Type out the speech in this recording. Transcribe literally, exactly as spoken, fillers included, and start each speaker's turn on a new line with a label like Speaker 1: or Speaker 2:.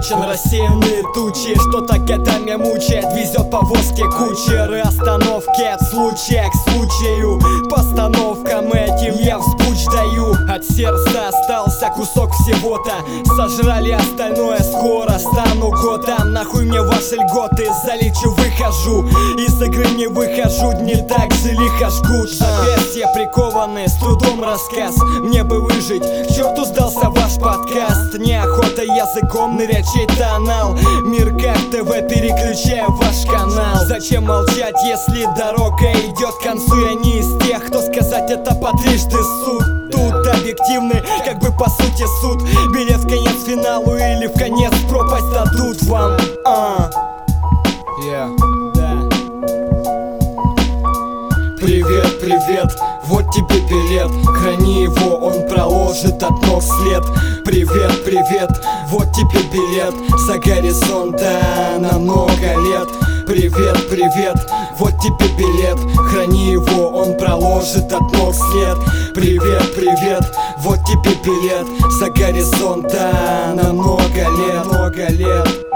Speaker 1: Ночен рассеянные тучи, что-то годами мучает. Везет повозки кучеры, остановки от случая к случаю. Постановкам этим я взбуч даю. От сердца остался кусок всего-то. Сожрали остальное, скоро стану годом. Нахуй мне ваши льготы, залечу, выхожу. Из игры не выхожу, дни так же лихо жгут. Запястья прикованы, с трудом рассказ. Мне бы выжить, к черту сдался ваш подкаст. Неохота языком нырять чей-то анал. Мир как ТВ, переключаю ваш канал. Зачем молчать, если дорога идет к концу? Я не из тех, кто сказать это по трижды суд. Тут объективный, как бы по сути суд. Билет в конец финалу или в конец пропасть дадут вам. uh. yeah. да. Привет, привет, вот тебе билет. Храни его, он проложит от ног след. Привет, привет, вот тебе билет. За горизонта на много лет. Привет, привет, вот тебе билет. Храни его, он проложит от ног след. Привет, привет, вот тебе билет. За горизонта на много лет, много лет.